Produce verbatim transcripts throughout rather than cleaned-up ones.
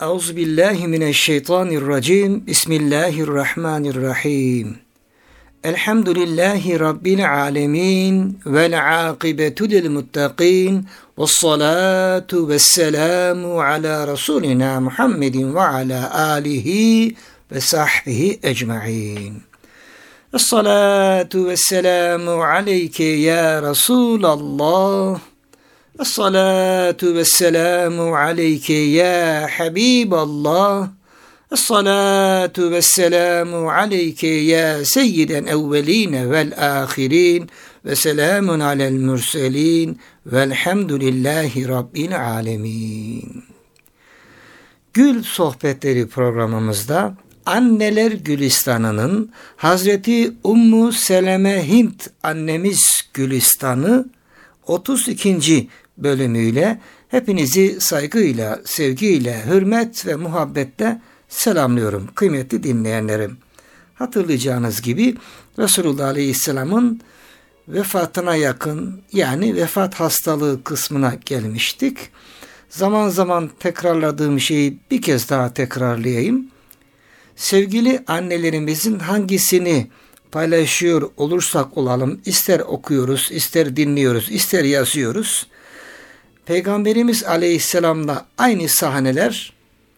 Euzubillahimineşşeytanirracim. Bismillahirrahmanirrahim. Elhamdülillahi Rabbil alemin. Vel akibetu lil muttaqin. Vessalatu vesselamu ala Resulina Muhammedin ve ala alihi ve sahbihi ecma'in. Esselatu vesselamu aleyke ya Resulallah. Esselatu vesselamu aleyke ya Habiballah. Esselatu vesselamu aleyke ya seyyiden evveline vel ahirin. Ve selamun alel mürselin. Velhamdülillahi Rabbil alemin. Gül Sohbetleri programımızda Anneler Gülistanı'nın Hazreti Ummu Seleme Hint annemiz Gülistanı otuz ikinci bölümüyle hepinizi saygıyla, sevgiyle, hürmet ve muhabbetle selamlıyorum kıymetli dinleyenlerim. Hatırlayacağınız gibi Resulullah Aleyhisselam'ın vefatına yakın, yani vefat hastalığı kısmına gelmiştik. Zaman zaman tekrarladığım şeyi bir kez daha tekrarlayayım. Sevgili annelerimizin hangisini paylaşıyor olursak olalım, ister okuyoruz, ister dinliyoruz, ister yazıyoruz, Peygamberimiz Aleyhisselam'la aynı sahneler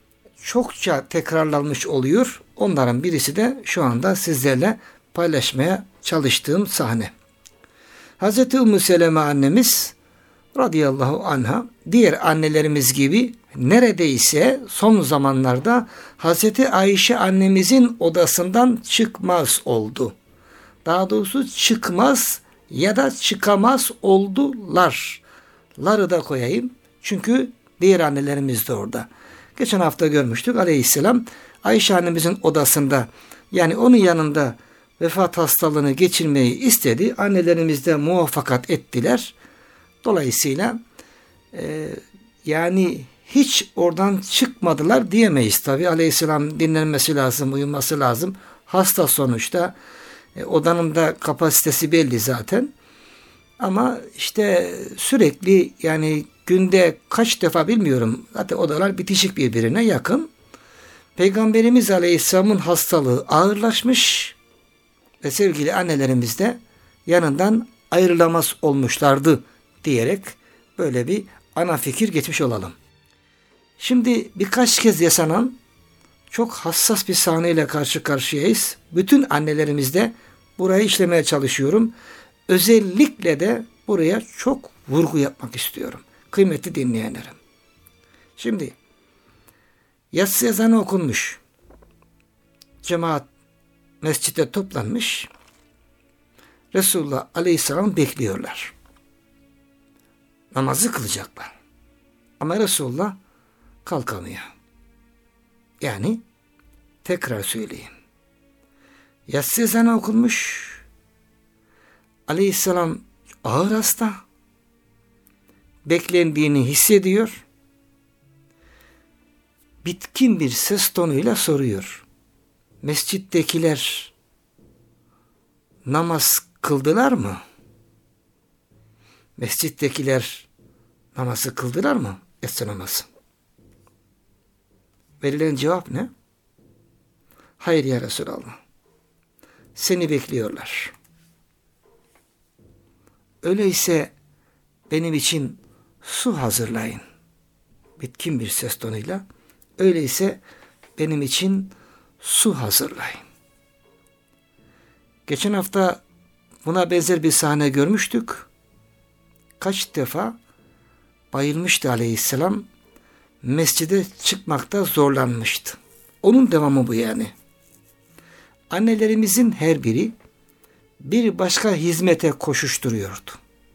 çokça tekrarlanmış oluyor. Onların birisi de şu anda sizlerle paylaşmaya çalıştığım sahne. Hazreti Ümmü Seleme annemiz radıyallahu anha diğer annelerimiz gibi neredeyse son zamanlarda Hazreti Ayşe annemizin odasından çıkmaz oldu. Daha doğrusu çıkmaz ya da çıkamaz oldular. Ları da koyayım. Çünkü diğer annelerimiz de orada. Geçen hafta görmüştük Aleyhisselam Ayşe annemizin odasında, yani onun yanında vefat hastalığını geçirmeyi istedi. Annelerimiz de muvaffakat ettiler. Dolayısıyla e, yani hiç oradan çıkmadılar diyemeyiz. Tabi Aleyhisselam dinlenmesi lazım, uyuması lazım. Hasta sonuçta. E, odanın da kapasitesi belli zaten. Ama işte sürekli, yani günde kaç defa bilmiyorum. Zaten odalar bitişik birbirine yakın. Peygamberimiz Aleyhisselam'ın hastalığı ağırlaşmış ve sevgili annelerimiz de yanından ayrılamaz olmuşlardı diyerek böyle bir ana fikir geçmiş olalım. Şimdi birkaç kez yaşanan çok hassas bir sahneyle karşı karşıyayız. Bütün annelerimizde burayı işlemeye çalışıyorum. Özellikle de buraya çok vurgu yapmak istiyorum. Kıymetli dinleyenlerim. Şimdi yatsı ezanı okunmuş. Cemaat mescide toplanmış. Resulullah Aleyhisselam bekliyorlar. Namazı kılacaklar. Ama Resulullah kalkamıyor. Yani tekrar söyleyeyim. Yatsı ezanı okunmuş. Aleyhisselam ağır hasta. Beklendiğini hissediyor. Bitkin bir ses tonuyla soruyor. Mescittekiler namaz kıldılar mı? Mescittekiler namazı kıldılar mı? Yatsı namazı. Verilen cevap ne? Hayır ya Resulallah. Seni bekliyorlar. Öyleyse benim için su hazırlayın. Bitkin bir ses tonuyla. Öyleyse benim için su hazırlayın. Geçen hafta buna benzer bir sahne görmüştük. Kaç defa bayılmıştı Aleyhisselam. Mescide çıkmakta zorlanmıştı. Onun devamı bu yani. Annelerimizin her biri bir başka hizmete koşuşturuyordu.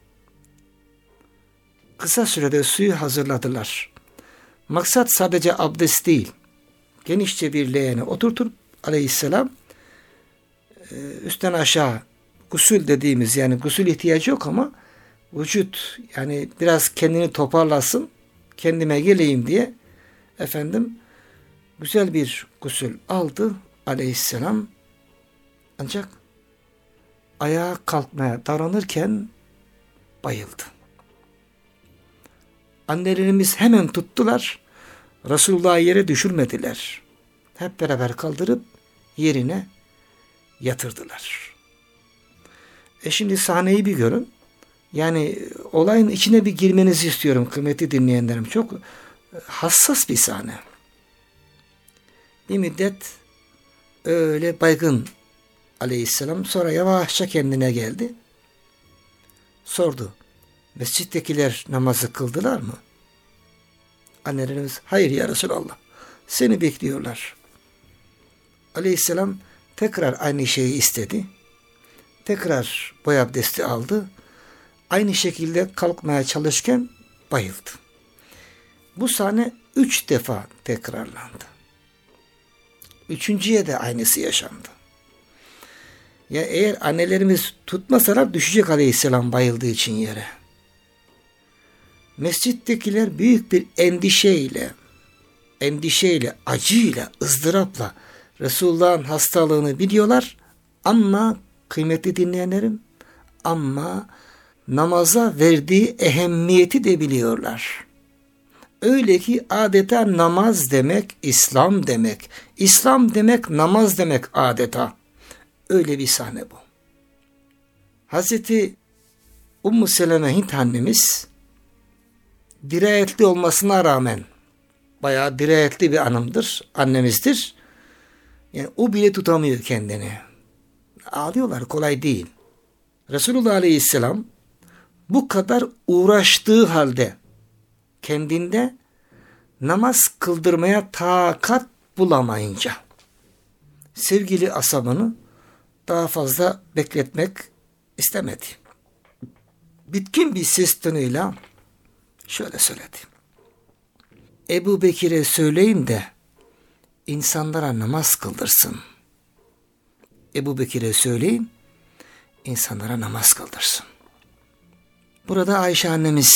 Kısa sürede suyu hazırladılar. Maksat sadece abdest değil. Genişçe bir leğene oturtup Aleyhisselam üstten aşağı gusül dediğimiz, yani gusül ihtiyacı yok ama vücut yani biraz kendini toparlasın, kendime geleyim diye efendim güzel bir gusül aldı Aleyhisselam. Ancak ayağa kalkmaya daranırken bayıldı. Annelerimiz hemen tuttular. Resulullah'ı yere düşürmediler. Hep beraber kaldırıp yerine yatırdılar. E şimdi sahneyi bir görün. Yani olayın içine bir girmenizi istiyorum kıymetli dinleyenlerim. Çok hassas bir sahne. Bir müddet öyle baygın aleyhisselam, sonra yavaşça kendine geldi. Sordu. Mescittekiler namazı kıldılar mı? Annelerimiz hayır ya Resulallah, seni bekliyorlar. Aleyhisselam tekrar aynı şeyi istedi. Tekrar boy abdesti aldı. Aynı şekilde kalkmaya çalışırken bayıldı. Bu sahne üç defa tekrarlandı. Üçüncüye de aynısı yaşandı. Ya eğer annelerimiz tutmasalar düşecek aleyhisselam bayıldığı için yere. Mescittekiler büyük bir endişeyle, endişeyle, acıyla, ızdırapla Resulullah'ın hastalığını biliyorlar ama kıymetli dinleyenlerim, ama namaza verdiği ehemmiyeti de biliyorlar. Öyle ki adeta namaz demek İslam demek. İslam demek namaz demek adeta. Öyle bir sahne bu. Hazreti Ummu Seleme Hint annemiz dirayetli olmasına rağmen, bayağı dirayetli bir hanımdır, annemizdir. Yani o bile tutamıyor kendini. Ağlıyorlar, kolay değil. Resulullah Aleyhisselam bu kadar uğraştığı halde kendinde namaz kıldırmaya takat bulamayınca sevgili asabını daha fazla bekletmek istemedi. Bitkin bir ses tonuyla şöyle söyledi. Ebu Bekir'e söyleyin de insanlara namaz kıldırsın. Ebu Bekir'e söyleyin, insanlara namaz kıldırsın. Burada Ayşe annemiz,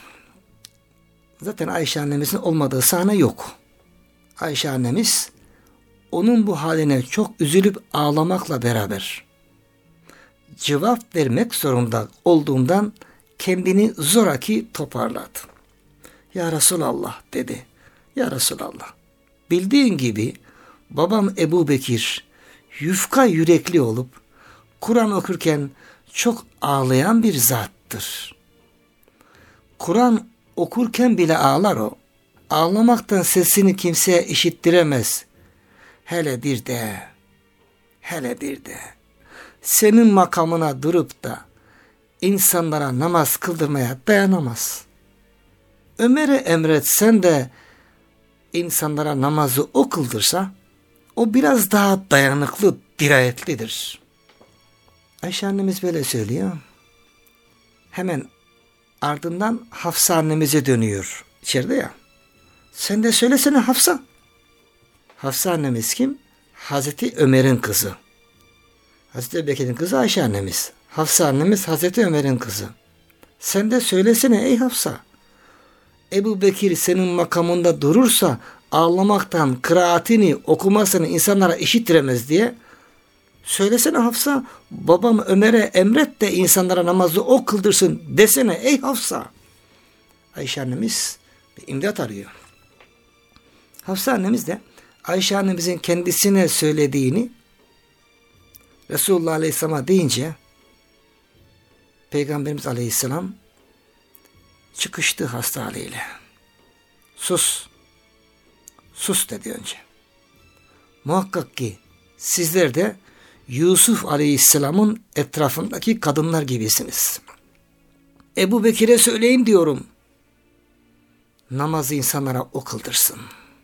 zaten Ayşe annemizin olmadığı sahne yok. Ayşe annemiz, onun bu haline çok üzülüp ağlamakla beraber cevap vermek zorunda olduğundan kendini zoraki toparladı. Ya Resulallah dedi. Ya Resulallah, bildiğin gibi babam Ebu Bekir yufka yürekli olup Kur'an okurken çok ağlayan bir zattır. Kur'an okurken bile ağlar o. Ağlamaktan sesini kimseye işittiremez. Hele bir de, hele bir de senin makamına durup da insanlara namaz kıldırmaya dayanamaz. Ömer'e emretsen de insanlara namazı o kıldırsa, o biraz daha dayanıklı, dirayetlidir. Ayşe annemiz böyle söylüyor. Hemen ardından Hafsa annemize dönüyor. İçeride ya. Sen de söylesene Hafsa. Hafsa annemiz kim? Hazreti Ömer'in kızı. Hazreti Ebubekir'in kızı Ayşe annemiz. Hafsa annemiz Hazreti Ömer'in kızı. Sen de söylesene ey Hafsa. Ebu Bekir senin makamında durursa ağlamaktan kıraatini, okumasını insanlara işittiremez diye. Söylesene Hafsa, babam Ömer'e emret de insanlara namazı o kıldırsın desene ey Hafsa. Ayşe annemiz bir imdat arıyor. Hafsa annemiz de Ayşe annemizin kendisine söylediğini Resulullah Aleyhisselam'a deyince Peygamberimiz Aleyhisselam çıkıştı hasta haliyle. Sus. Sus dedi önce. Muhakkak ki sizler de Yusuf Aleyhisselam'ın etrafındaki kadınlar gibisiniz. Ebu Bekir'e söyleyin diyorum. Namazı insanlara o kıldırsın.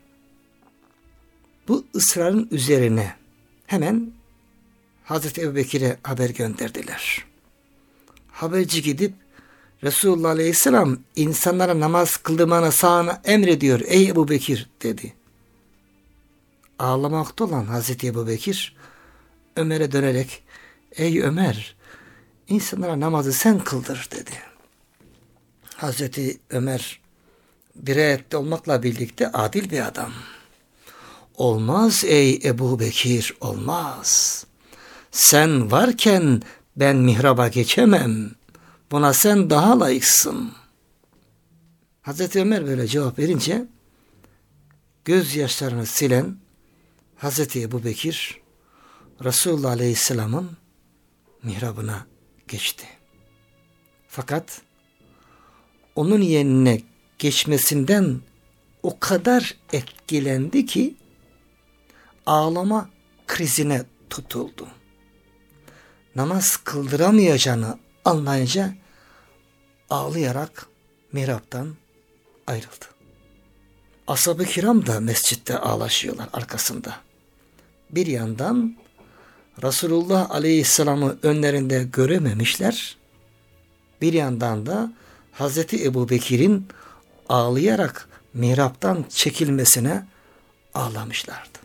Bu ısrarın üzerine hemen Hazreti Ebu Bekir'e haber gönderdiler. Haberci gidip Resulullah Aleyhisselam insanlara namaz kıldırmana sana emrediyor ey Ebu Bekir dedi. Ağlamakta olan Hazreti Ebu Bekir Ömer'e dönerek ey Ömer, insanlara namazı sen kıldır dedi. Hazreti Ömer dirayetli olmakla birlikte adil bir adam. Olmaz ey Ebu Bekir, olmaz. Sen varken ben mihraba geçemem. Buna sen daha layıksın. Hazreti Ömer böyle cevap verince gözyaşlarını silen Hazreti Ebubekir Resulullah Aleyhisselam'ın mihrabına geçti. Fakat onun yerine geçmesinden o kadar etkilendi ki ağlama krizine tutuldu. Namaz kıldıramayacağını anlayınca ağlayarak mihraptan ayrıldı. Ashab-ı kiram da mescitte ağlaşıyorlar arkasında. Bir yandan Resulullah Aleyhisselam'ı önlerinde görememişler. Bir yandan da Hazreti Ebubekir'in ağlayarak mihraptan çekilmesine ağlamışlardı.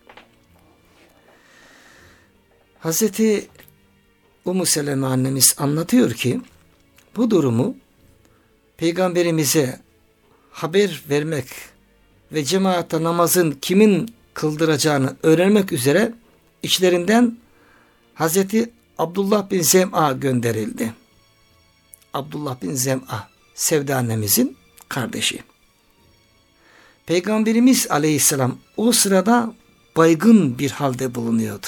Hazreti Ümmü Seleme annemiz anlatıyor ki bu durumu Peygamberimize haber vermek ve cemaate namazın kimin kıldıracağını öğrenmek üzere içlerinden Hazreti Abdullah bin Zem'a gönderildi. Abdullah bin Zem'a, Sevda annemizin kardeşi. Peygamberimiz Aleyhisselam o sırada baygın bir halde bulunuyordu.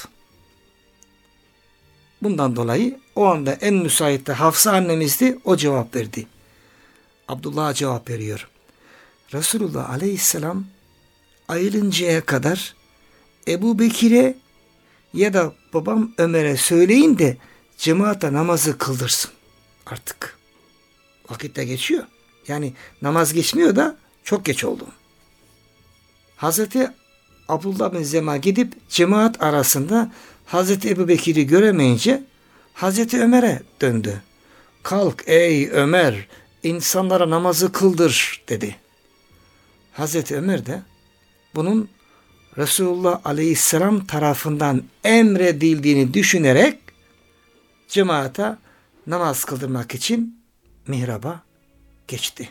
Bundan dolayı o anda en müsait de Hafsa annemizdi, o cevap verdi. Abdullah'a cevap veriyor. Resulullah Aleyhisselam ayılıncaya kadar Ebu Bekir'e ya da babam Ömer'e söyleyin de cemaate namazı kıldırsın artık. Vakit de geçiyor. Yani namaz geçmiyor da çok geç oldu. Hazreti Abdullah bin Zema gidip cemaat arasında Hazreti Ebu Bekir'i göremeyince Hazreti Ömer'e döndü. Kalk ey Ömer, insanlara namazı kıldır dedi. Hazreti Ömer de bunun Resulullah Aleyhisselam tarafından emredildiğini düşünerek cemaate namaz kıldırmak için mihraba geçti.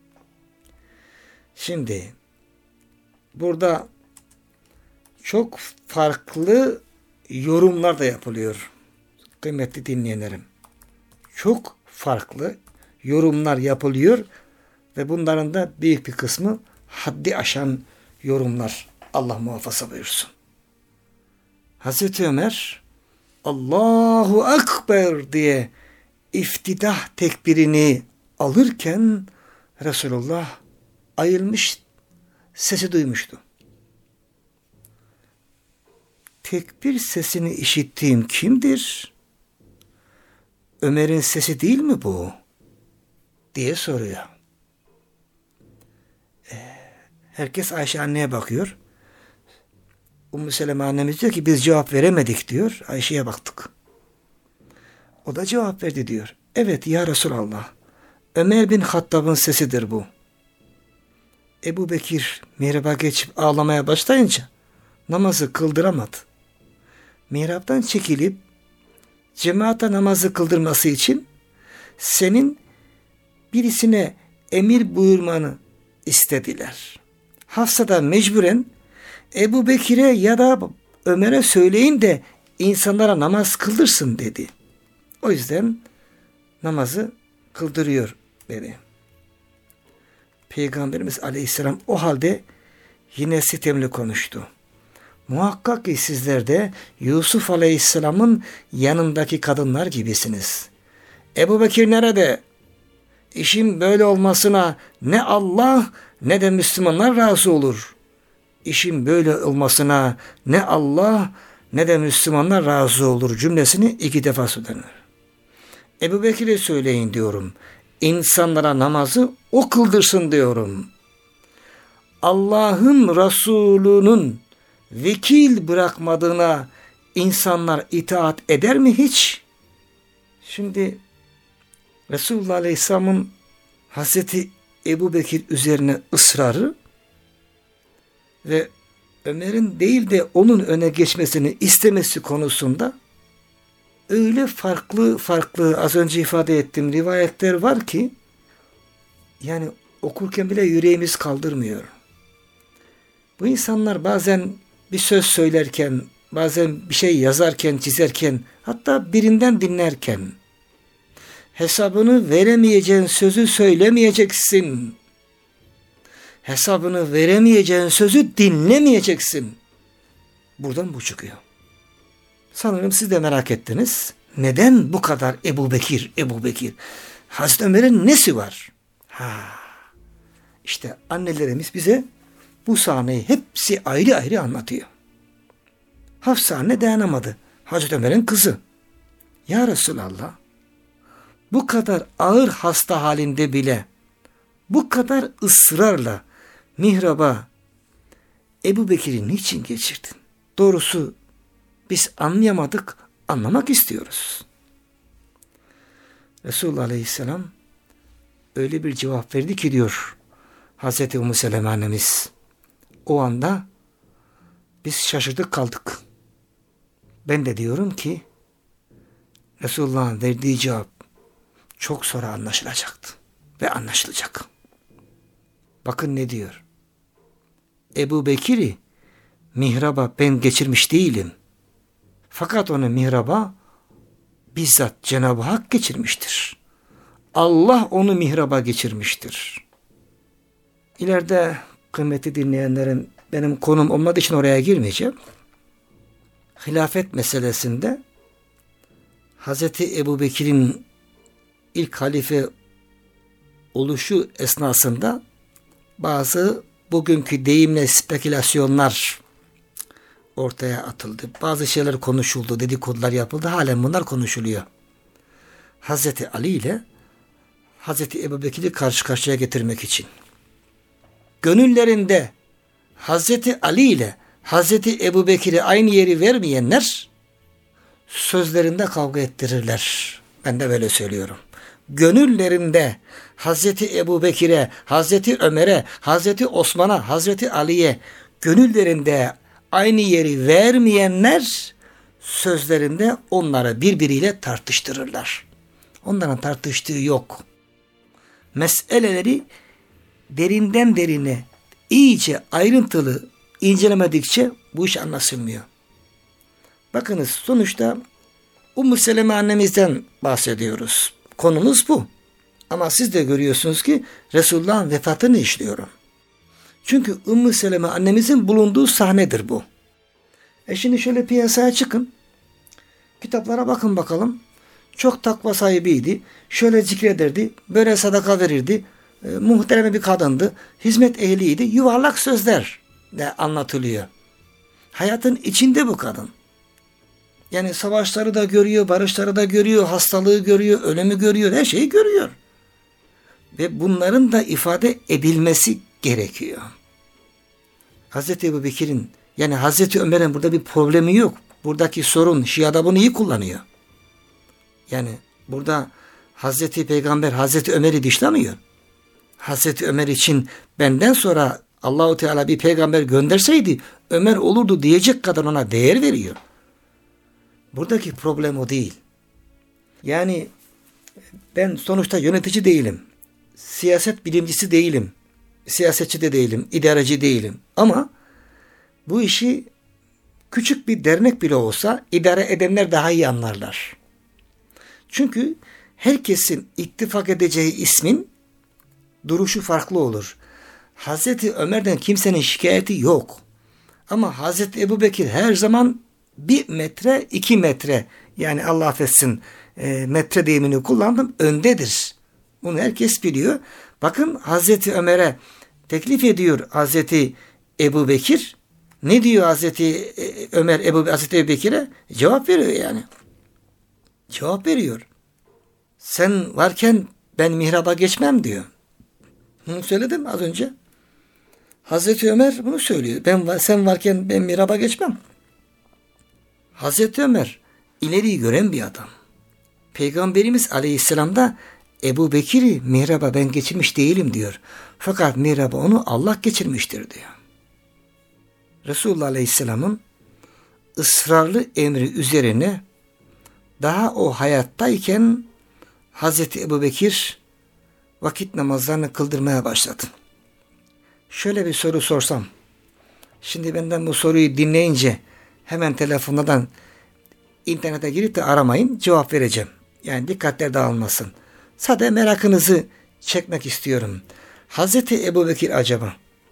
Şimdi burada çok farklı yorumlar da yapılıyor. Kıymetli dinleyenlerim. Çok farklı yorumlar yapılıyor ve bunların da büyük bir kısmı haddi aşan yorumlar. Allah muhafaza buyursun. Hazreti Ömer Allahu Ekber diye iftidah tekbirini alırken Resulullah ayılmış, sesi duymuştu. Tekbir sesini işittiğim kimdir? Ömer'in sesi değil mi bu? Diye soruyor. Herkes Ayşe anneye bakıyor. Ümmü Seleme annemiz diyor ki biz cevap veremedik diyor. Ayşe'ye baktık. O da cevap verdi diyor. Evet ya Resulallah. Ömer bin Hattab'ın sesidir bu. Ebu Bekir mihraba geçip ağlamaya başlayınca namazı kıldıramadı. Mihraptan çekilip cemaate namazı kıldırması için senin birisine emir buyurmanı istediler. Hafsa da mecburen Ebu Bekir'e ya da Ömer'e söyleyin de insanlara namaz kıldırsın dedi. O yüzden namazı kıldırıyor dedi. Peygamberimiz Aleyhisselam o halde yine sitemli konuştu. Muhakkak ki sizler de Yusuf Aleyhisselam'ın yanındaki kadınlar gibisiniz. Ebu Bekir nerede? İşin böyle olmasına ne Allah ne de Müslümanlar razı olur. İşin böyle olmasına ne Allah ne de Müslümanlar razı olur cümlesini iki defa söylenir. Ebu Bekir'e söyleyin diyorum. İnsanlara namazı o kıldırsın diyorum. Allah'ın Resulü'nün vekil bırakmadığına insanlar itaat eder mi hiç? Şimdi Resulullah Aleyhisselam'ın Hazreti Ebu Bekir üzerine ısrarı ve Ömer'in değil de onun öne geçmesini istemesi konusunda öyle farklı farklı az önce ifade ettiğim rivayetler var ki yani okurken bile yüreğimiz kaldırmıyor. Bu insanlar bazen bir söz söylerken, bazen bir şey yazarken, çizerken, hatta birinden dinlerken hesabını veremeyeceğin sözü söylemeyeceksin. hesabını veremeyeceğin sözü dinlemeyeceksin. Buradan bu çıkıyor. Sanırım siz de merak ettiniz. Neden bu kadar Ebu Bekir, Ebu Bekir? Hazreti Ömer'in nesi var? Ha, işte annelerimiz bize bu sahneyi hepsi ayrı ayrı anlatıyor. Hafsa anne dayanamadı. Hazreti Ömer'in kızı. Ya Resulallah, bu kadar ağır hasta halinde bile bu kadar ısrarla mihraba Ebu Bekir'i niçin geçirdin? Doğrusu biz anlayamadık, anlamak istiyoruz. Resulullah Aleyhisselam öyle bir cevap verdi ki diyor Hazreti Ümmü Seleme annemiz. O anda biz şaşırdık kaldık. Ben de diyorum ki Resulullah'ın verdiği cevap çok sonra anlaşılacaktı ve anlaşılacak. Bakın ne diyor? Ebu Bekir'i mihraba ben geçirmiş değilim. Fakat onu mihraba bizzat Cenab-ı Hak geçirmiştir. Allah onu mihraba geçirmiştir. İleride kıymetli dinleyenlerin, benim konum olmadığı için oraya girmeyeceğim. Hilafet meselesinde Hazreti Ebu Bekir'in ilk halife oluşu esnasında bazı bugünkü deyimle spekülasyonlar ortaya atıldı. Bazı şeyler konuşuldu, dedikodular yapıldı. Halen bunlar konuşuluyor. Hazreti Ali ile Hazreti Ebu Bekir'i karşı karşıya getirmek için. Gönüllerinde Hazreti Ali ile Hazreti Ebu Bekir'e aynı yeri vermeyenler sözlerinde kavga ettirirler. Ben de böyle söylüyorum. Gönüllerinde Hazreti Ebu Bekir'e, Hazreti Ömer'e, Hazreti Osman'a, Hazreti Ali'ye gönüllerinde aynı yeri vermeyenler sözlerinde onları birbiriyle tartıştırırlar. Onların tartıştığı yok. Meseleleri derinden derine iyice ayrıntılı incelemedikçe bu iş anlaşılmıyor. Bakınız sonuçta Ümmü Seleme annemizden bahsediyoruz. Konumuz bu. Ama siz de görüyorsunuz ki Resulullah'ın vefatını işliyorum. Çünkü Ümmü Seleme annemizin bulunduğu sahnedir bu. E şimdi şöyle piyasaya çıkın. Kitaplara bakın bakalım. Çok takva sahibiydi. Şöyle zikrederdi. Böyle sadaka verirdi. E, muhterem bir kadındı. Hizmet ehliydi. Yuvarlak sözler de anlatılıyor. Hayatın içinde bu kadın. Yani savaşları da görüyor, barışları da görüyor, hastalığı görüyor, ölümü görüyor, her şeyi görüyor. Ve bunların da ifade edilmesi gerekiyor. Hazreti Ebu Bekir'in, yani Hazreti Ömer'in burada bir problemi yok. Buradaki sorun, Şia'da bunu iyi kullanıyor. Yani burada Hazreti Peygamber Hazreti Ömer'i dışlamıyor. Hazreti Ömer için benden sonra Allahu Teala bir peygamber gönderseydi Ömer olurdu diyecek kadar ona değer veriyor. Buradaki problem o değil. Yani ben sonuçta yönetici değilim. Siyaset bilimcisi değilim. Siyasetçi de değilim. İdareci değilim. Ama bu işi küçük bir dernek bile olsa idare edenler daha iyi anlarlar. Çünkü herkesin ittifak edeceği ismin duruşu farklı olur. Hazreti Ömer'den kimsenin şikayeti yok. Ama Hazreti Ebu Bekir her zaman bir metre, iki metre, yani Allah affetsin e, metre deyimini kullandım, öndedir. Bunu herkes biliyor. Bakın Hazreti Ömer'e teklif ediyor Hazreti Ebu Bekir. Ne diyor Hazreti Ömer Ebu, Hazreti Ebu Bekir'e? Cevap veriyor yani. Cevap veriyor. Sen varken ben mihraba geçmem diyor. Bunu söyledim az önce. Hazreti Ömer bunu söylüyor. Ben sen varken ben mihraba geçmem. Hazreti Ömer ileriyi gören bir adam. Peygamberimiz Aleyhisselam da Ebu Bekir'i mihraba ben geçirmiş değilim diyor. Fakat mihraba onu Allah geçirmiştir diyor. Resulullah Aleyhisselam'ın ısrarlı emri üzerine daha o hayattayken Hazreti Ebu Bekir vakit namazlarını kıldırmaya başladı. Şöyle bir soru sorsam. Şimdi benden bu soruyu dinleyince hemen telefondan internete girip de aramayın, cevap vereceğim. Yani dikkatler dağılmasın. Sadece merakınızı çekmek istiyorum. Hazreti Ebu Bekir acaba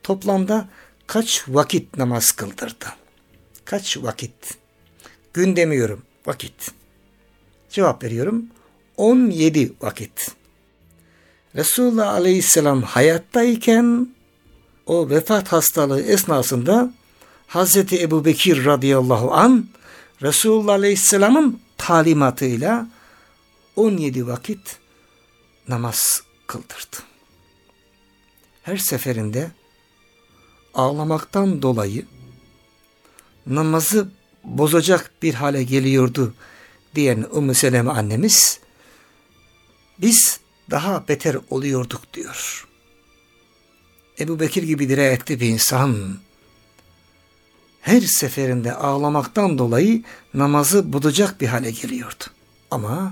toplamda kaç vakit namaz kıldırdı? Kaç vakit? Gün demiyorum, vakit. Cevap veriyorum. on yedi vakit. Resulullah Aleyhisselam hayattayken o vefat hastalığı esnasında Hazreti Ebubekir radıyallahu an Resulullah Aleyhisselam'ın talimatıyla on yedi vakit namaz kıldırdı. Her seferinde ağlamaktan dolayı namazı bozacak bir hale geliyordu diyen Ümmü Seleme annemiz, biz daha beter oluyorduk diyor. Ebubekir gibi dirayetli bir insan her seferinde ağlamaktan dolayı namazı bozacak bir hale geliyordu. Ama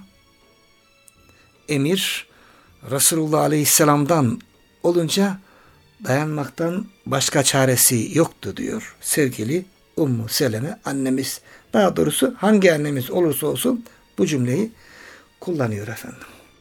emir Resulullah Aleyhisselam'dan olunca dayanmaktan başka çaresi yoktu diyor sevgili Ümmü Seleme annemiz. Daha doğrusu hangi annemiz olursa olsun bu cümleyi kullanıyor efendim.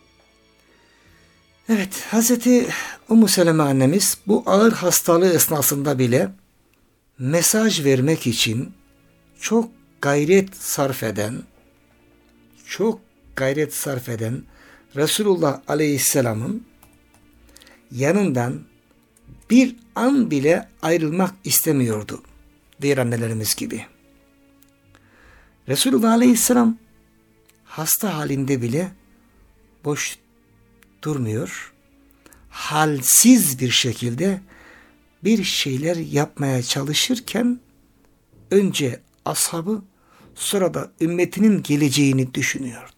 Evet, Hazreti Ümmü Seleme annemiz bu ağır hastalığı esnasında bile mesaj vermek için çok gayret sarf eden, çok gayret sarf eden Resulullah Aleyhisselam'ın yanından bir an bile ayrılmak istemiyordu diğer annelerimiz gibi. Resulullah Aleyhisselam hasta halinde bile boş durmuyor. Halsiz bir şekilde bir şeyler yapmaya çalışırken önce ashabı, sonra da ümmetinin geleceğini düşünüyordu.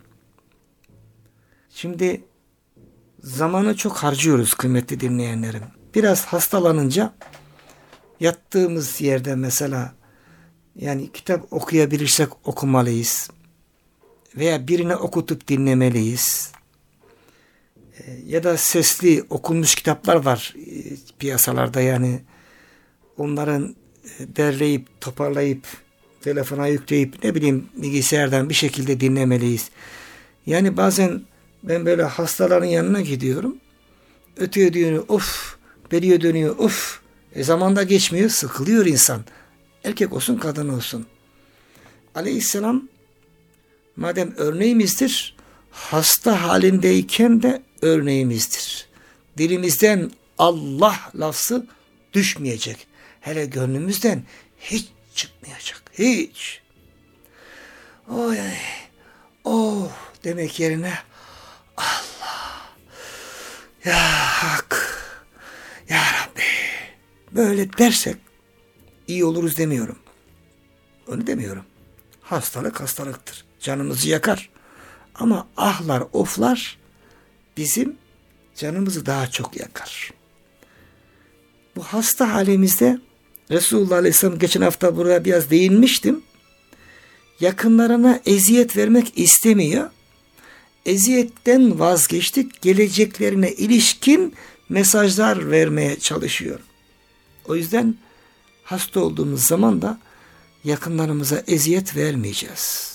Şimdi zamanı çok harcıyoruz kıymetli dinleyenlerim. Biraz hastalanınca yattığımız yerde mesela yani kitap okuyabilirsek okumalıyız. Veya birine okutup dinlemeliyiz. Ya da sesli okunmuş kitaplar var piyasalarda, yani onların derleyip toparlayıp telefona yükleyip ne bileyim bilgisayardan bir şekilde dinlemeliyiz. Yani bazen ben böyle hastaların yanına gidiyorum. Ötüyor dönüyor, of, beriye dönüyor, of. E zamanda geçmiyor, sıkılıyor insan. Erkek olsun, kadın olsun. Aleyhisselam madem örneğimizdir, hasta halindeyken de örneğimizdir. Dilimizden Allah lafzı düşmeyecek. Hele gönlümüzden hiç çıkmayacak. Hiç. Oy, oh demek yerine Allah, ya Hak, ya Rabbi böyle dersek iyi oluruz demiyorum. Onu demiyorum. Hastalık hastalıktır. Canımızı yakar. Ama ahlar, oflar bizim canımızı daha çok yakar. Bu hasta halimizde Resulullah Aleyhisselam geçen hafta buraya biraz değinmiştim. Yakınlarına eziyet vermek istemiyor. Eziyetten vazgeçtik. Geleceklerine ilişkin mesajlar vermeye çalışıyor. O yüzden hasta olduğumuz zaman da yakınlarımıza eziyet vermeyeceğiz.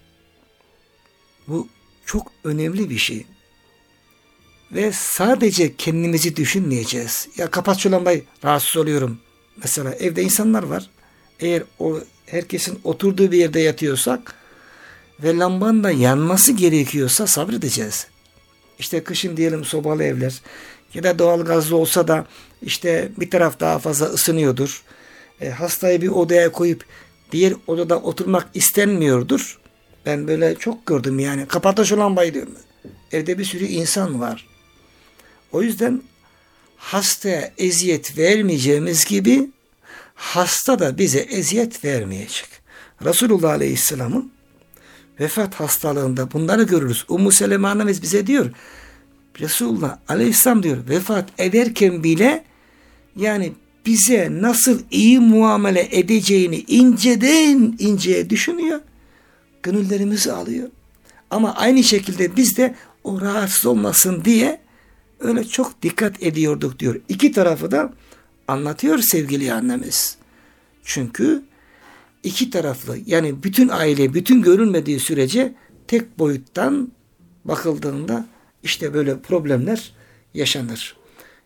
Bu çok önemli bir şey. Ve sadece kendimizi düşünmeyeceğiz. Ya kapat şu lambayı, rahatsız oluyorum. Mesela evde insanlar var. Eğer o herkesin oturduğu bir yerde yatıyorsak ve lambanın da yanması gerekiyorsa sabredeceğiz. İşte kışın diyelim sobalı evler ya da doğalgazlı olsa da işte bir taraf daha fazla ısınıyordur. E, hastayı bir odaya koyup diğer odada oturmak istenmiyordur. Ben böyle çok gördüm yani. Kapatın şu lambayı diyorum. Evde bir sürü insan var. O yüzden hastaya eziyet vermeyeceğimiz gibi hasta da bize eziyet vermeyecek. Resulullah Aleyhisselam'ın vefat hastalığında bunları görürüz. Ümmü Seleme annemiz bize diyor. Resulullah Aleyhisselam diyor vefat ederken bile yani bize nasıl iyi muamele edeceğini inceden inceye düşünüyor. Gönüllerimizi alıyor. Ama aynı şekilde biz de o rahatsız olmasın diye öyle çok dikkat ediyorduk diyor. İki tarafı da anlatıyor sevgili annemiz. Çünkü iki taraflı yani bütün aile bütün görünmediği sürece tek boyuttan bakıldığında işte böyle problemler yaşanır.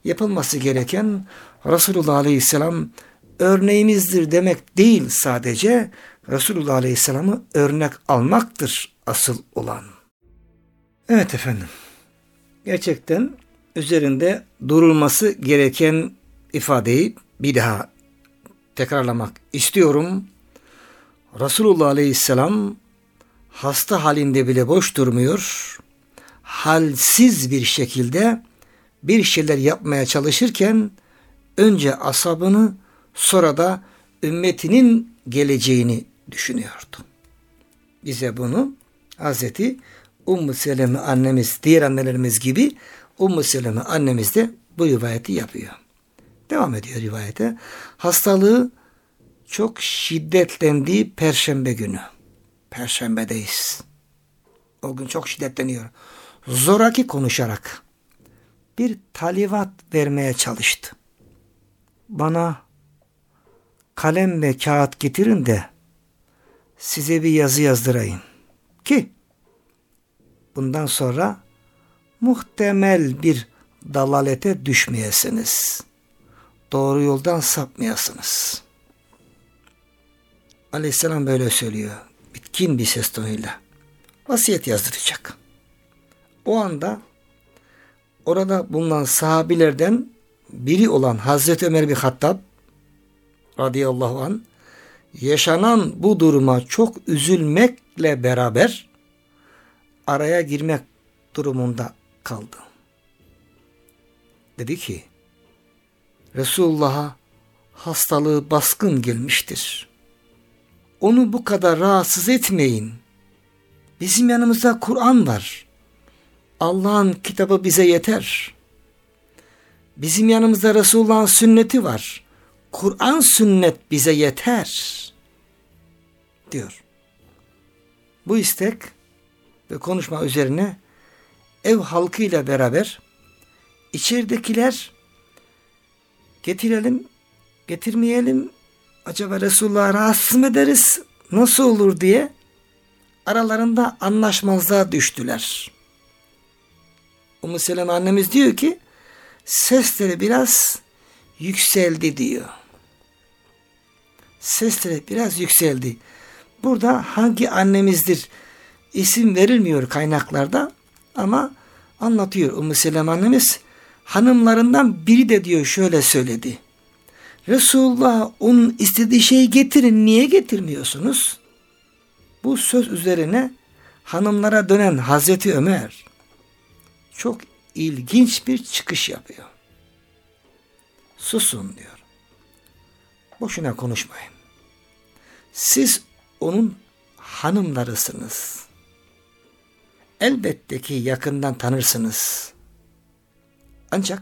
yapılması gereken Resulullah Aleyhisselam örneğimizdir demek değil sadece, Resulullah Aleyhisselam'ı örnek almaktır asıl olan. Evet efendim, gerçekten üzerinde durulması gereken ifadeyi bir daha tekrarlamak istiyorum. Resulullah Aleyhisselam hasta halinde bile boş durmuyor. Halsiz bir şekilde bir şeyler yapmaya çalışırken önce asabını, sonra da ümmetinin geleceğini düşünüyordu. Bize bunu Hazreti Ümmü Seleme annemiz, diğer annelerimiz gibi Ümmü Seleme annemiz de bu rivayeti yapıyor. Devam ediyor rivayete. Hastalığı çok şiddetlendiği Perşembe günü. Perşembedeyiz. O gün çok şiddetleniyor. Zoraki konuşarak bir talimat vermeye çalıştı. Bana kalem ve kağıt getirin de size bir yazı yazdırayım ki bundan sonra muhtemel bir dalalete düşmeyesiniz. Doğru yoldan sapmayasınız. Aleyhisselam böyle söylüyor. Bitkin bir ses tonuyla. Vasiyet yazdıracak. O anda orada bulunan sahabilerden biri olan Hazreti Ömer bin Hattab radıyallahu anh yaşanan bu duruma çok üzülmekle beraber araya girmek durumunda kaldı. Dedi ki Resulullah'a hastalığı baskın gelmiştir. Onu bu kadar rahatsız etmeyin. Bizim yanımızda Kur'an var. Allah'ın kitabı bize yeter. Bizim yanımızda Resulullah'ın sünneti var. Kur'an sünnet bize yeter. Diyor. Bu istek ve konuşma üzerine ev halkıyla beraber içeridekiler getirelim, getirmeyelim, acaba Resulullah'ı rahatsız mı ederiz, nasıl olur diye aralarında anlaşmazlığa düştüler. Ümmü Seleme annemiz diyor ki sesleri biraz yükseldi diyor. Sesleri biraz yükseldi. Burada hangi annemizdir isim verilmiyor kaynaklarda ama anlatıyor Ümmü Seleme annemiz. Hanımlarından biri de diyor şöyle söyledi. Resulullah onun istediği şeyi getirin, niye getirmiyorsunuz? Bu söz üzerine hanımlara dönen Hazreti Ömer çok ilginç bir çıkış yapıyor. Susun diyor. Boşuna konuşmayın. Siz onun hanımlarısınız. Elbette ki yakından tanırsınız. Ancak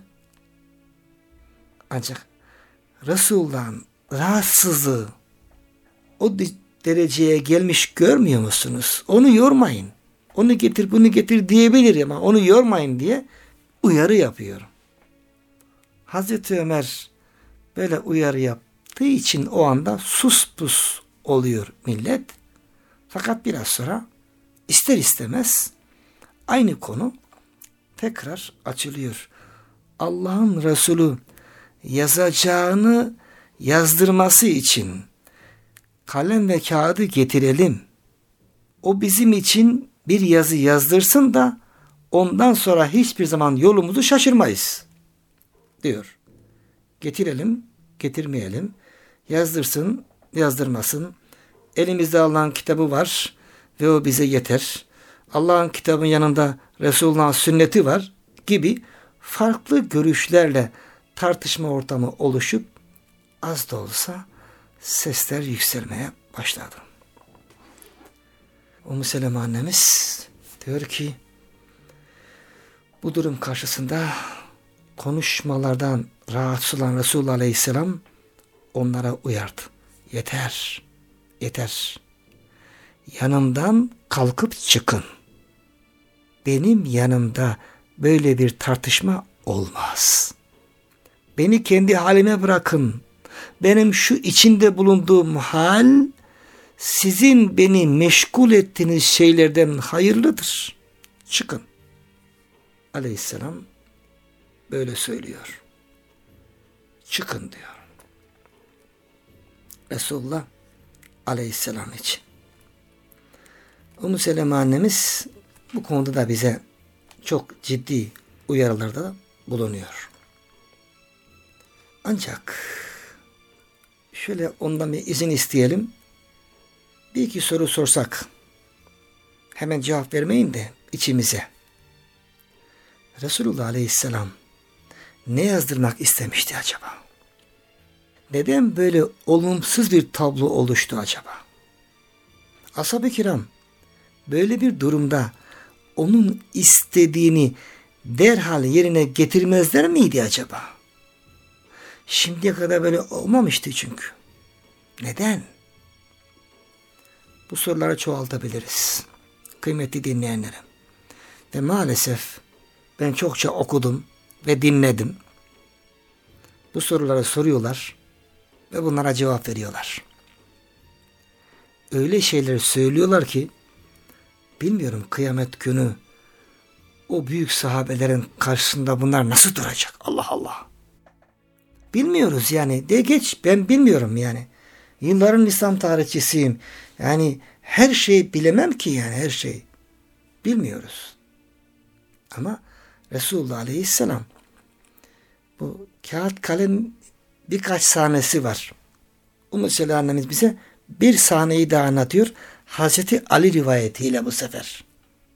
ancak Resulullah'ın rahatsızlığı o dereceye gelmiş görmüyor musunuz? Onu yormayın. Onu getir bunu getir diyebilir ama onu yormayın diye uyarı yapıyor. Hazreti Ömer böyle uyarı yaptığı için o anda sus pus oluyor millet. Fakat biraz sonra ister istemez aynı konu tekrar açılıyor. Allah'ın Resulü yazacağını yazdırması için kalem ve kağıdı getirelim. O bizim için bir yazı yazdırsın da ondan sonra hiçbir zaman yolumuzu şaşırmayız diyor. Getirelim, getirmeyelim, yazdırsın, yazdırmasın. Elimizde Allah'ın kitabı var ve o bize yeter. Allah'ın kitabının yanında Resulullah'ın sünneti var gibi farklı görüşlerle tartışma ortamı oluşup az da olsa sesler yükselmeye başladı. Ümmü Seleme annemiz diyor ki bu durum karşısında konuşmalardan rahatsız olan Resulullah Aleyhisselam onlara uyardı. Yeter, yeter. Yanımdan kalkıp çıkın. Benim yanımda böyle bir tartışma olmaz. Beni kendi halime bırakın. Benim şu içinde bulunduğum hal sizin beni meşgul ettiğiniz şeylerden hayırlıdır. Çıkın. Aleyhisselam böyle söylüyor. çıkın diyor. Resulullah Aleyhisselam için. Ümmü Seleme annemiz bu konuda da bize çok ciddi uyarılarda da bulunuyor. Ancak şöyle ondan bir izin isteyelim. Bir iki soru sorsak, hemen cevap vermeyin de içimize. Resulullah Aleyhisselam ne yazdırmak istemişti acaba? Neden böyle olumsuz bir tablo oluştu acaba? Ashab-ı kiram böyle bir durumda onun istediğini derhal yerine getirmezler miydi acaba? Şimdiye kadar böyle olmamıştı çünkü. Neden? Bu soruları çoğaltabiliriz. Kıymetli dinleyenlerim. Ve maalesef ben çokça okudum ve dinledim. Bu soruları soruyorlar ve bunlara cevap veriyorlar. Öyle şeyler söylüyorlar ki bilmiyorum kıyamet günü o büyük sahabelerin karşısında bunlar nasıl duracak? Allah Allah. Bilmiyoruz yani. De geç ben bilmiyorum yani. Yılların İslam tarihçisiyim. Yani her şeyi bilemem ki yani her şey. Bilmiyoruz. Ama Resulullah Aleyhisselam bu kağıt kalem birkaç sahnesi var. Ümmü Seleme annemiz bize bir sahneyi daha anlatıyor. Hazreti Ali rivayetiyle bu sefer.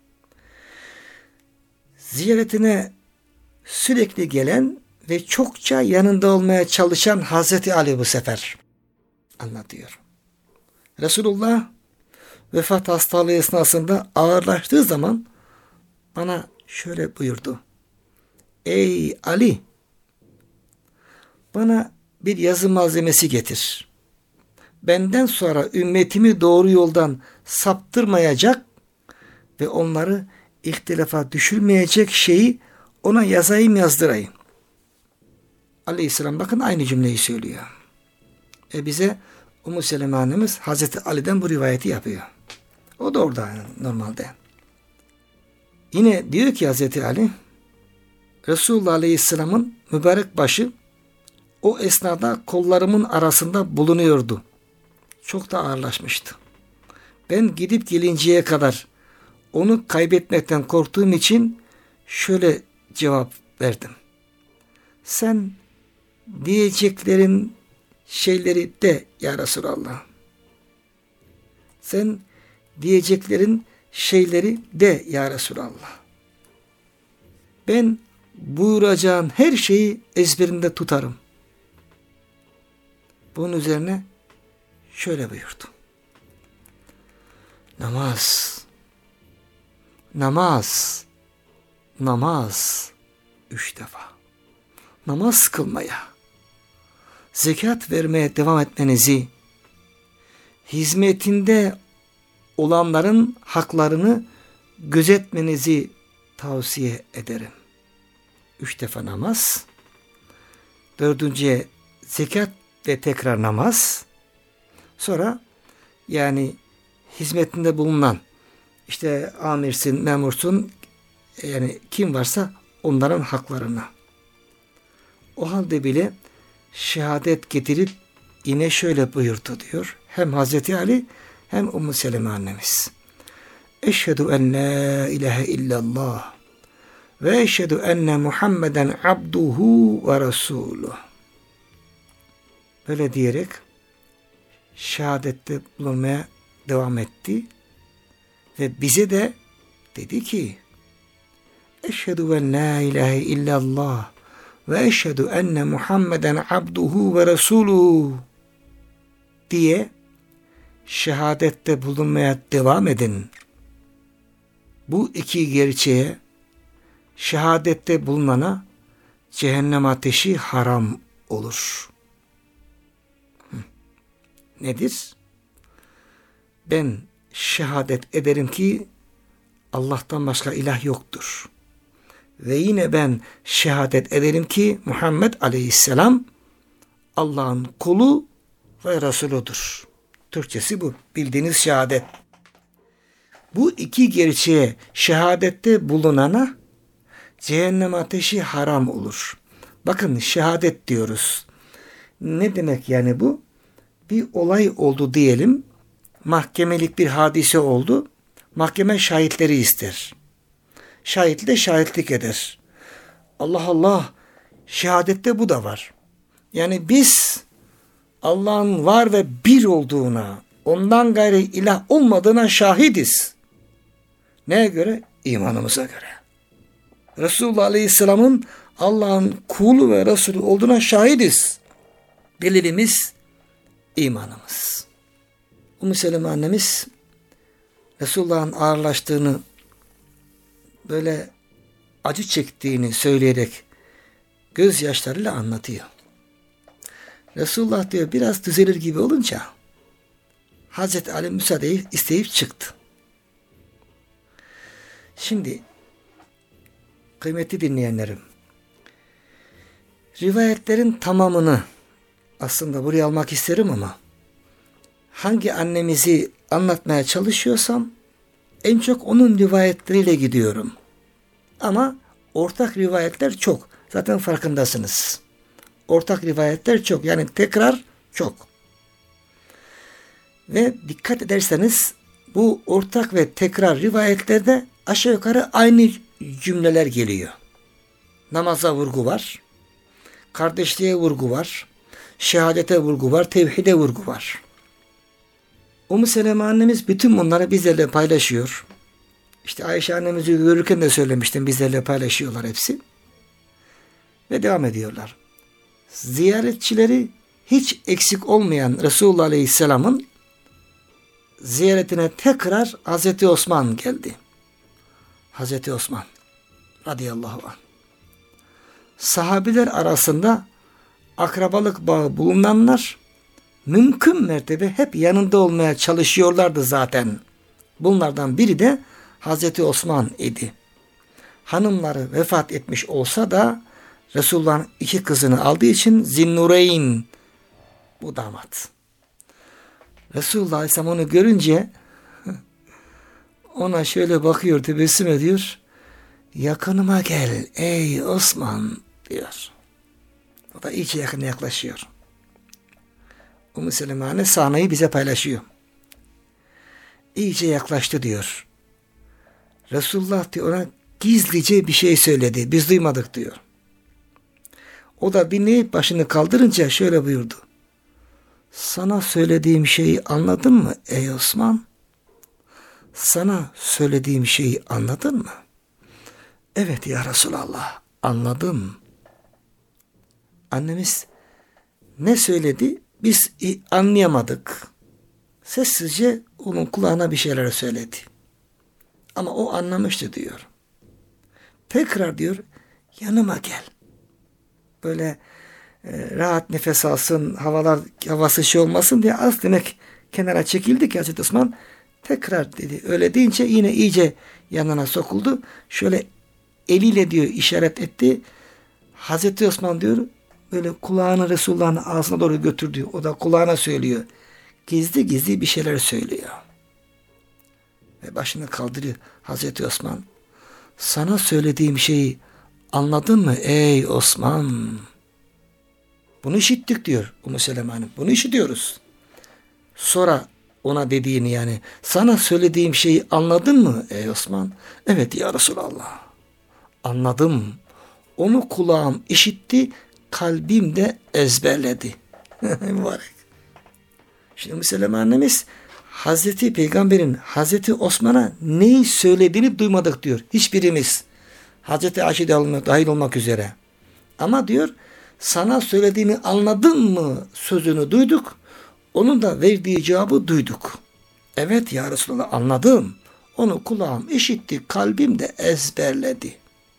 Ziyaretine sürekli gelen ve çokça yanında olmaya çalışan Hazreti Ali bu sefer anlatıyor. Resulullah vefat hastalığı esnasında ağırlaştığı zaman bana şöyle buyurdu. Ey Ali, bana bir yazı malzemesi getir. Benden sonra ümmetimi doğru yoldan saptırmayacak ve onları ihtilafa düşürmeyecek şeyi ona yazayım yazdırayım. Aleyhisselam bakın aynı cümleyi söylüyor. E bize Ümmü Seleme annemiz Hazreti Ali'den bu rivayeti yapıyor. O da orada yani normalde. Yine diyor ki Hazreti Ali, Resulullah Aleyhisselam'ın mübarek başı o esnada kollarımın arasında bulunuyordu. Çok da ağırlaşmıştı. Ben gidip gelinceye kadar onu kaybetmekten korktuğum için şöyle cevap verdim. Sen diyeceklerin şeyleri de ya Resulallah. Sen diyeceklerin şeyleri de ya Resulallah. Ben buyuracağın her şeyi ezberimde tutarım. Bunun üzerine şöyle buyurdu. Namaz, namaz, namaz üç defa. Namaz kılmaya, zekat vermeye devam etmenizi, hizmetinde olanların haklarını gözetmenizi tavsiye ederim. Üç defa namaz, dördüncüye zekat ve tekrar namaz, sonra yani hizmetinde bulunan işte amirsin, memursun, yani kim varsa onların haklarına. O halde bile şehadet getirip yine şöyle buyurdu diyor. Hem Hazreti Ali hem Ümmü Seleme annemiz. Eşhedü en la ilahe illallah ve eşhedü enne Muhammeden abduhu ve resuluh. Böyle diyerek şehadette bulunmaya devam etti. Ve bize de dedi ki eşhedü en la ilahe illallah ve eşhedü enne Muhammeden abduhu ve resuluh diye şehadette bulunmaya devam edin. Bu iki gerçeğe şehadette bulunana cehennem ateşi haram olur. Hı. Nedir? Ben şehadet ederim ki Allah'tan başka ilah yoktur. Ve yine ben şehadet ederim ki Muhammed Aleyhisselam Allah'ın kulu ve Resuludur. Türkçesi bu. Bildiğiniz şehadet. Bu iki gerçeğe şehadette bulunana cehennem ateşi haram olur. Bakın şehadet diyoruz. Ne demek yani bu? Bir olay oldu diyelim. Mahkemelik bir hadise oldu. Mahkeme şahitleri ister. Şahit de şahitlik eder. Allah Allah, şehadette bu da var. Yani biz Allah'ın var ve bir olduğuna, ondan gayrı ilah olmadığına şahidiz. Neye göre? İmanımıza göre. Resulullah Aleyhisselam'ın Allah'ın kulu ve Resulü olduğuna şahidiz. Delilimiz imanımız. Ümmü Seleme annemiz Resulullah'ın ağırlaştığını, böyle acı çektiğini söyleyerek gözyaşlarıyla anlatıyor. Resulullah diyor biraz düzelir gibi olunca Hazreti Ali müsaadeyi isteyip çıktı. Şimdi kıymetli dinleyenlerim, rivayetlerin tamamını aslında buraya almak isterim ama hangi annemizi anlatmaya çalışıyorsam en çok onun rivayetleriyle gidiyorum. Ama ortak rivayetler çok. Zaten farkındasınız. Ortak rivayetler çok. Yani tekrar çok. Ve dikkat ederseniz bu ortak ve tekrar rivayetlerde aşağı yukarı aynı cümleler geliyor. Namaza vurgu var. Kardeşliğe vurgu var. Şehadete vurgu var. Tevhide vurgu var. Ümmü Seleme annemiz bütün bunları bizlerle paylaşıyor. İşte Ayşe annemizi görürken de söylemiştim. Bizlerle paylaşıyorlar hepsi. Ve devam ediyorlar. Ziyaretçileri hiç eksik olmayan Resulullah Aleyhisselam'ın ziyaretine tekrar Hazreti Osman geldi. Hazreti Osman radıyallahu anh. Sahabiler arasında akrabalık bağı bulunanlar mümkün mertebe hep yanında olmaya çalışıyorlardı zaten. Bunlardan biri de Hazreti Osman idi. Hanımları vefat etmiş olsa da Resulullah'ın iki kızını aldığı için Zinnureyn bu damat. Resulullah Aleyhisselam onu görünce ona şöyle bakıyor, tebessüm ediyor. Yakınıma gel ey Osman diyor. O da iyice yakına yaklaşıyor. Ümmü Seleme anne sahneyi bize paylaşıyor. İyice yaklaştı diyor. Resulullah diyor ona gizlice bir şey söyledi. Biz duymadık diyor. O da binleyip başını kaldırınca şöyle buyurdu. Sana söylediğim şeyi anladın mı ey Osman? Sana söylediğim şeyi anladın mı? Evet ya Resulallah, anladım. Annemiz ne söyledi? Biz anlayamadık. Sessizce onun kulağına bir şeyler söyledi. Ama o anlamıştı diyor. Tekrar diyor, yanıma gel. Böyle e, rahat nefes alsın, havalar havası şey olmasın diye az demek kenara çekildi ki Hazreti Osman tekrar dedi. Öyle deyince yine iyice yanına sokuldu. Şöyle eliyle diyor işaret etti. Hazreti Osman diyor böyle kulağını Resulullah'ın ağzına doğru götürdü. O da kulağına söylüyor. Gizli gizli bir şeyler söylüyor. Ve başını kaldırıyor Hazreti Osman. Sana söylediğim şeyi anladın mı ey Osman? Bunu işittik diyor Ümmü Seleme Hanım. Bunu işitiyoruz. Sonra ona dediğini yani sana söylediğim şeyi anladın mı ey Osman? Evet ya Resulallah. Anladım. Onu kulağım işitti, kalbim de ezberledi. Mübarek. Şimdi Ümmü Seleme annemiz Hazreti Peygamber'in Hazreti Osman'a neyi söylediğini duymadık diyor. Hiçbirimiz. Hazreti Ayşe dahil olmak üzere. Ama diyor sana söylediğimi anladın mı sözünü duyduk. Onun da verdiği cevabı duyduk. Evet ya Resulallah anladım. Onu kulağım işitti, kalbim de ezberledi.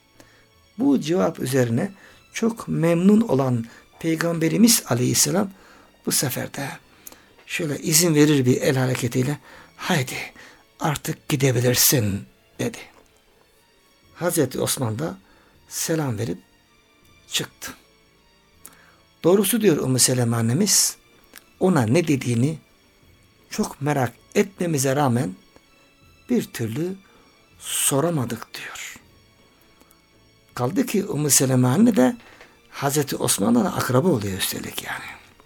Bu cevap üzerine çok memnun olan Peygamberimiz Aleyhisselam bu sefer de şöyle izin verir bir el hareketiyle haydi artık gidebilirsin dedi. Hazreti Osman da selam verip çıktı. Doğrusu diyor Ümmü Seleme annemiz ona ne dediğini çok merak etmemize rağmen bir türlü soramadık diyor. Kaldı ki Ümmü Seleme anne de Hazreti Osman'la da akraba oluyor üstelik yani.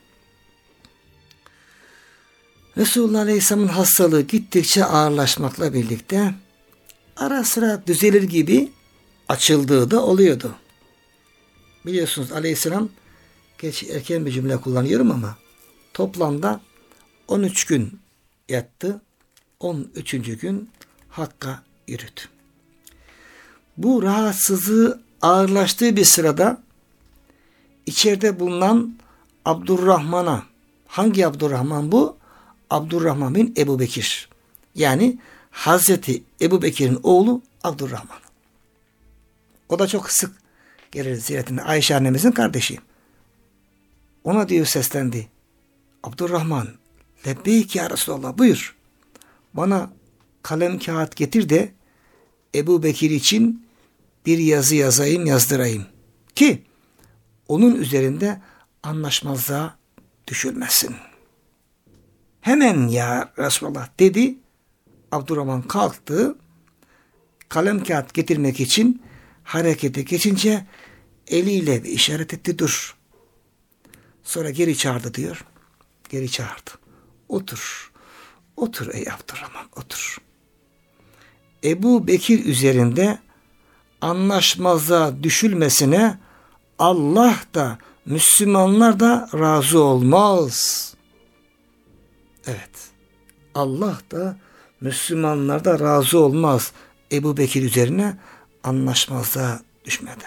Resulullah Aleyhisselam'ın hastalığı gittikçe ağırlaşmakla birlikte ara sıra düzelir gibi açıldığı da oluyordu. Biliyorsunuz Aleyhisselam, geç erken bir cümle kullanıyorum ama toplamda on üç gün yattı, on üçüncü gün Hakk'a yürüdü. Bu rahatsızlığı ağırlaştığı bir sırada içeride bulunan Abdurrahman'a, hangi Abdurrahman bu? Abdurrahman bin Ebu Bekir. Yani Hazreti Ebu Bekir'in oğlu Abdurrahman. O da çok sık gelir ziyaretine, Ayşe annemizin kardeşi. Ona diyor seslendi. Abdurrahman, lebbeyk ya Resulallah, buyur. Bana kalem kağıt getir de Ebu Bekir için bir yazı yazayım, yazdırayım. Ki onun üzerinde anlaşmazlığa düşülmesin. Hemen ya Resulallah dedi. Abdurrahman kalktı. Kalem kağıt getirmek için harekete geçince eliyle bir işaret etti, dur. Sonra geri çağırdı diyor. Geri çağırdı. Otur. Otur ey Abdurrahman, otur. Ebu Bekir üzerinde anlaşmazlığa düşülmesine Allah da Müslümanlar da razı olmaz. Evet. Allah da Müslümanlar da razı olmaz. Ebu Bekir üzerine anlaşmazlığa düşmedi.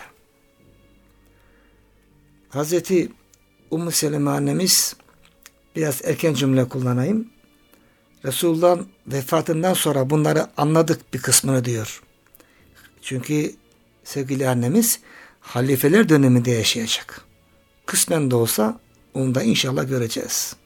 Hazreti Ümmü Seleme annemiz, biraz erken cümle kullanayım. Resulullah'ın vefatından sonra bunları anladık bir kısmını diyor. Çünkü sevgili annemiz halifeler döneminde yaşayacak. Kısmen de olsa onu da inşallah göreceğiz.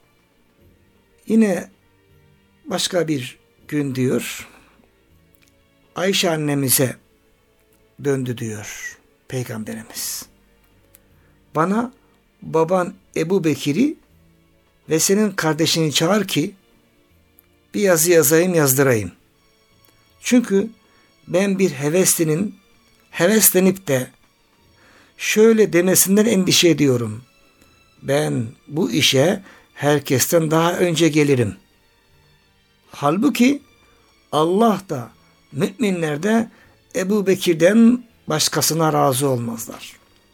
Yine başka bir gün diyor, Ayşe annemize döndü diyor Peygamberimiz. Bana baban Ebu Bekir'i ve senin kardeşini çağır ki bir yazı yazayım, yazdırayım. Çünkü ben bir heveslinin heveslenip de şöyle demesinden endişe ediyorum. Ben bu işe herkesten daha önce gelirim. Halbuki Allah da müminler de Ebu Bekir'den başkasına razı olmazlar.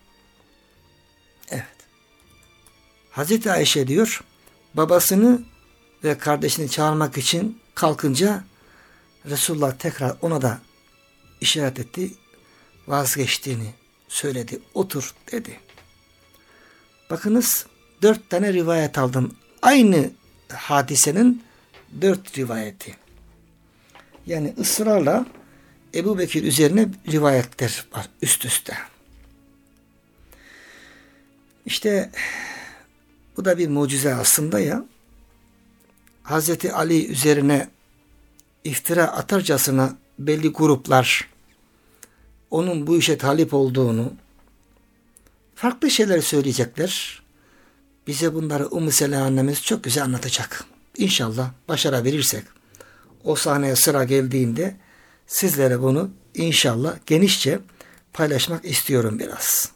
Evet. Hazreti Ayşe diyor, babasını ve kardeşini çağırmak için kalkınca Resulullah tekrar ona da işaret etti, vazgeçtiğini söyledi, otur dedi. Bakınız, dört tane rivayet aldım. Aynı hadisenin dört rivayeti. Yani ısrarla Ebu Bekir üzerine rivayetler var üst üste. İşte bu da bir mucize aslında ya. Hazreti Ali üzerine iftira atarcasına belli gruplar onun bu işe talip olduğunu, farklı şeyler söyleyecekler. Bize bunları Ümmü Seleme annemiz çok güzel anlatacak. İnşallah başarabilirsek, o sahneye sıra geldiğinde sizlere bunu inşallah genişçe paylaşmak istiyorum biraz.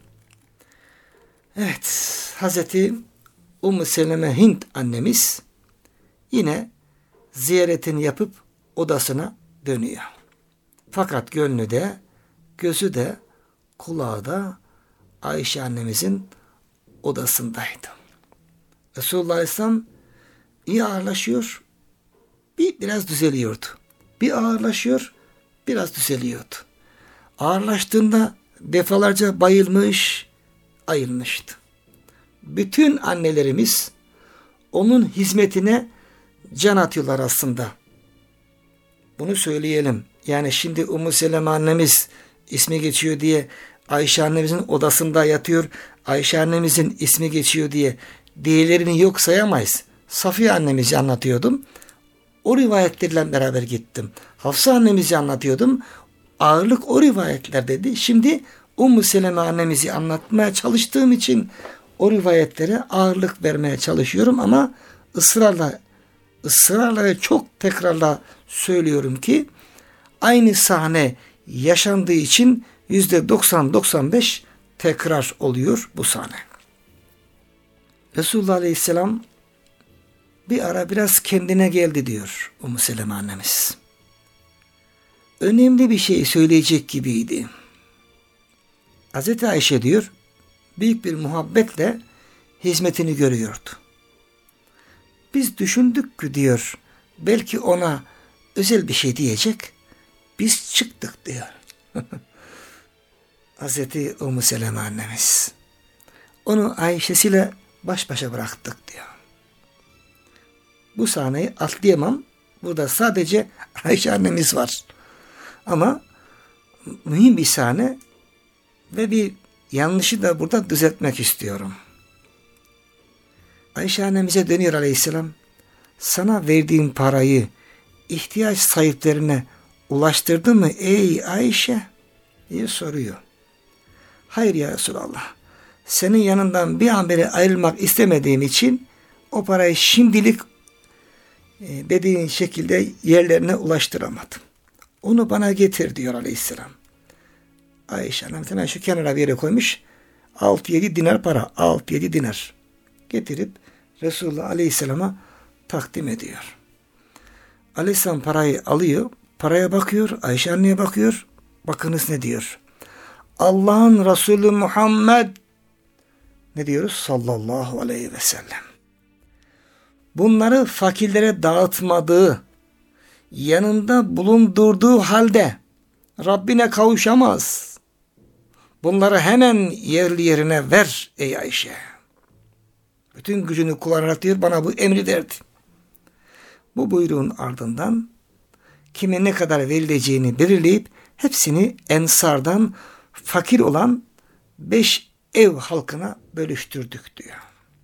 Evet, Hazreti Ümmü Seleme Hint annemiz yine ziyaretini yapıp odasına dönüyor. Fakat gönlü de, gözü de, kulağı da Ayşe annemizin odasındaydı. Resulullah Aleyhisselam iyi ağırlaşıyor, bir biraz düzeliyordu. Bir ağırlaşıyor, biraz düzeliyordu. Ağırlaştığında defalarca bayılmış, ayılmıştı. Bütün annelerimiz onun hizmetine can atıyorlar aslında. Bunu söyleyelim. Yani şimdi Ümmü Seleme annemiz ismi geçiyor diye Ayşe annemizin odasında yatıyor, Ayşe annemizin ismi geçiyor diye diğerlerini yok sayamayız. Safiye annemizi anlatıyordum. O rivayetlerle beraber gittim. Hafsa annemizi anlatıyordum. Ağırlık o rivayetler dedi. Şimdi Ümmü Seleme annemizi anlatmaya çalıştığım için o rivayetlere ağırlık vermeye çalışıyorum ama ısrarla ısrarla ve çok tekrarla söylüyorum ki aynı sahne yaşandığı için yüzde doksan doksan beş tekrar oluyor bu sahne. Resulullah Aleyhisselam bir ara biraz kendine geldi diyor Ümmü Seleme annemiz. Önemli bir şey söyleyecek gibiydi. Hazreti Ayşe diyor, büyük bir muhabbetle hizmetini görüyordu. Biz düşündük ki diyor, belki ona özel bir şey diyecek. Biz çıktık diyor. Hazreti Ümmü Seleme annemiz. Onu Ayşe'siyle baş başa bıraktık diyor. Bu sahneyi atlayamam. Burada sadece Ayşe annemiz var. Ama mühim bir sahne ve bir yanlışı da burada düzeltmek istiyorum. Ayşe annemize dönüyor aleyhisselam. Sana verdiğim parayı ihtiyaç sahiplerine ulaştırdı mı ey Ayşe? diye soruyor. Hayır ya Resulallah. Senin yanından bir an bile ayrılmak istemediğim için o parayı şimdilik e, dediğin şekilde yerlerine ulaştıramadım. Onu bana getir diyor aleyhisselam. Ayşe Hanım hemen şu kenara bir yere koymuş. altı yedi dinar para. altı yedi dinar. Getirip Resulullah aleyhisselama takdim ediyor. Aleyhisselam parayı alıyor. Paraya bakıyor. Ayşe anneye bakıyor. Bakınız ne diyor. Allah'ın Resulü Muhammed ne diyoruz? Sallallahu aleyhi ve sellem. Bunları fakirlere dağıtmadığı, yanında bulundurduğu halde Rabbine kavuşamaz. Bunları hemen yerli yerine ver ey Ayşe. Bütün gücünü kullanarak diyor bana bu emri verdi. Bu buyruğun ardından kime ne kadar verileceğini belirleyip hepsini ensardan fakir olan beş ev halkına bölüştürdük diyor.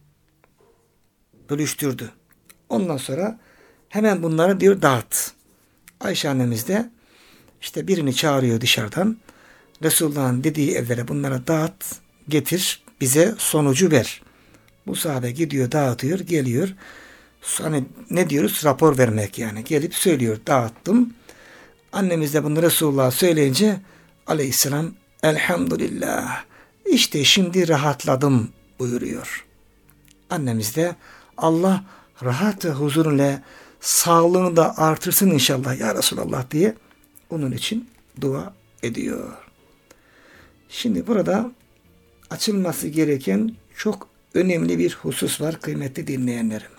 Bölüştürdü. Ondan sonra hemen bunları diyor dağıt. Ayşe annemiz de işte birini çağırıyor dışarıdan. Resulullah'ın dediği evlere bunlara dağıt, getir, bize sonucu ver. Bu sahabe gidiyor, dağıtıyor, geliyor. Hani ne diyoruz? Rapor vermek yani. Gelip söylüyor, dağıttım. Annemiz de bunu Resulullah'a söyleyince aleyhisselam elhamdülillah işte şimdi rahatladım buyuruyor. Annemiz de Allah rahat ve huzurla sağlığını da artırsın inşallah ya Resulallah diye onun için dua ediyor. Şimdi burada açılması gereken çok önemli bir husus var kıymetli dinleyenlerim.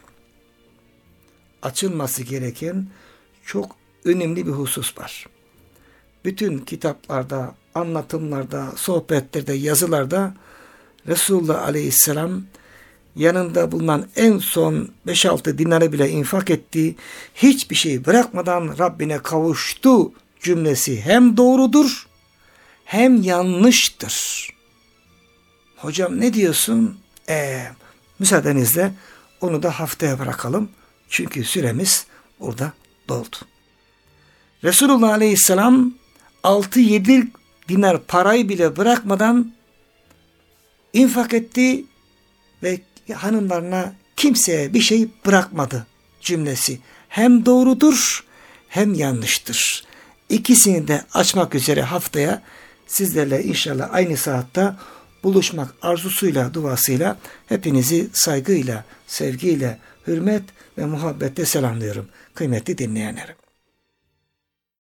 Açılması gereken çok önemli bir husus var. Bütün kitaplarda, anlatımlarda, sohbetlerde, yazılarda Resulullah Aleyhisselam yanında bulunan en son beş altı dinarı bile infak ettiği, hiçbir şey bırakmadan Rabbine kavuştu cümlesi hem doğrudur hem yanlıştır. Hocam ne diyorsun? Ee, müsaadenizle onu da haftaya bırakalım. Çünkü süremiz burada doldu. Resulullah Aleyhisselam altı yedi dinar parayı bile bırakmadan infak etti ve hanımlarına kimseye bir şey bırakmadı cümlesi. Hem doğrudur hem yanlıştır. İkisini de açmak üzere haftaya sizlerle inşallah aynı saatte buluşmak arzusuyla, duasıyla hepinizi saygıyla, sevgiyle, hürmet ve muhabbetle selamlıyorum. Kıymetli dinleyenlerim.